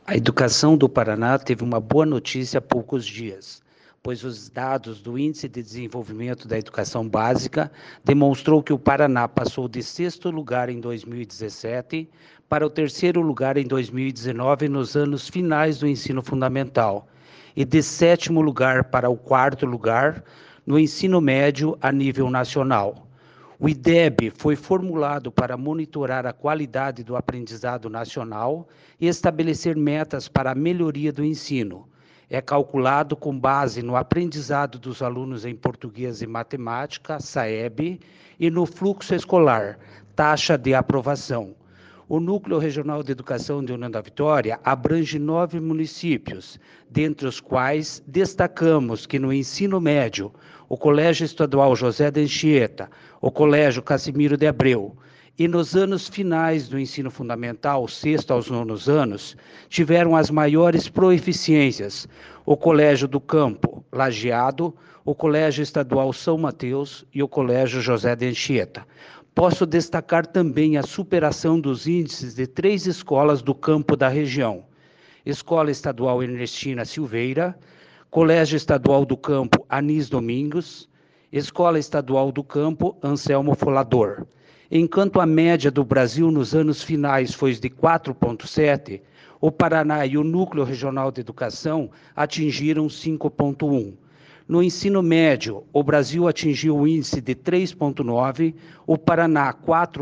A educação do Paraná teve uma boa notícia há poucos dias, pois os dados do Índice de Desenvolvimento da Educação Básica demonstrou que o Paraná passou de 6º lugar em 2017 para o 3º lugar em 2019 nos anos finais do ensino fundamental e de 7º lugar para o 4º lugar no ensino médio a nível nacional. O IDEB foi formulado para monitorar a qualidade do aprendizado nacional e estabelecer metas para a melhoria do ensino. É calculado com base no aprendizado dos alunos em português e matemática, SAEB, e no fluxo escolar, taxa de aprovação. O Núcleo Regional de Educação de União da Vitória abrange 9 municípios, dentre os quais destacamos que no ensino médio, o Colégio Estadual José de Anchieta, o Colégio Casimiro de Abreu, e nos anos finais do ensino fundamental, 6º aos 9º anos, tiveram as maiores proeficiências, o Colégio do Campo, Lajeado, o Colégio Estadual São Mateus e o Colégio José de Anchieta. Posso destacar também a superação dos índices de 3 escolas do campo da região. Escola Estadual Ernestina Silveira, Colégio Estadual do Campo Anis Domingos, Escola Estadual do Campo Anselmo Folador. Enquanto a média do Brasil nos anos finais foi de 4,7, o Paraná e o Núcleo Regional de Educação atingiram 5,1. No ensino médio, o Brasil atingiu o índice de 3,9, o Paraná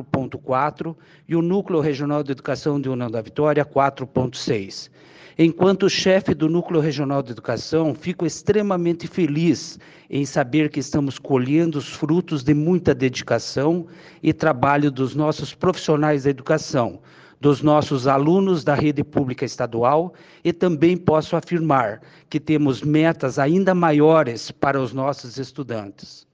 4,4 e o Núcleo Regional de Educação de União da Vitória 4,6. Enquanto chefe do Núcleo Regional de Educação, fico extremamente feliz em saber que estamos colhendo os frutos de muita dedicação e trabalho dos nossos profissionais da educação, dos nossos alunos da rede pública estadual, e também posso afirmar que temos metas ainda maiores para os nossos estudantes.